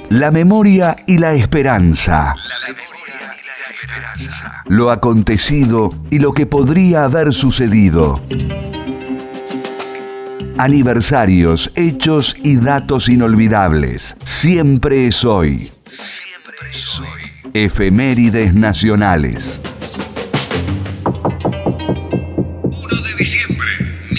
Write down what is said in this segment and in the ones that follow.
La memoria y la esperanza. Lo acontecido y lo que podría haber sucedido. Aniversarios, hechos y datos inolvidables. Siempre es hoy. Siempre es hoy. Efemérides nacionales. 1 de diciembre,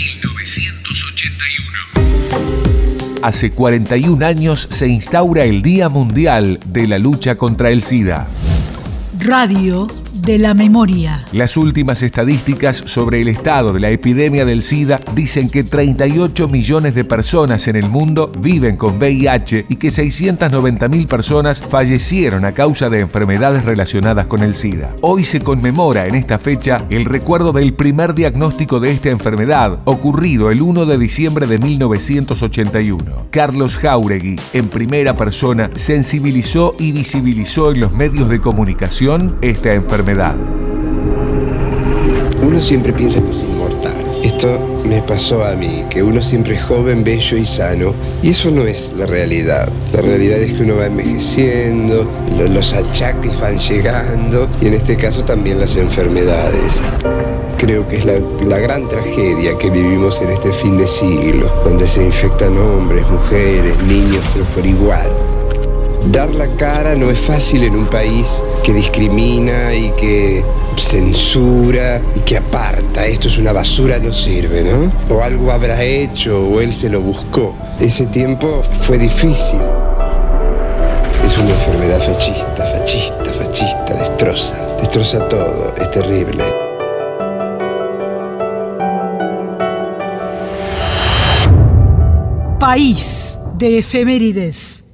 1981. Hace 41 años se instaura el Día Mundial de la Lucha contra el SIDA. Radio de la memoria. Las últimas estadísticas sobre el estado de la epidemia del SIDA dicen que 38 millones de personas en el mundo viven con VIH y que 690.000 personas fallecieron a causa de enfermedades relacionadas con el SIDA. Hoy se conmemora en esta fecha el recuerdo del primer diagnóstico de esta enfermedad, ocurrido el 1 de diciembre de 1981. Carlos Jáuregui, en primera persona, sensibilizó y visibilizó en los medios de comunicación esta enfermedad. Uno siempre piensa que es inmortal. Esto me pasó a mí, que uno siempre es joven, bello y sano, y eso no es la realidad. La realidad es que uno va envejeciendo, los achaques van llegando, y en este caso también las enfermedades. Creo que es la gran tragedia que vivimos en este fin de siglo, donde se infectan hombres, mujeres, niños, pero por igual. Dar la cara no es fácil en un país que discrimina y que censura y que aparta. Esto es una basura, no sirve, ¿no? O algo habrá hecho o él se lo buscó. Ese tiempo fue difícil. Es una enfermedad fascista, destroza todo, es terrible. País de efemérides.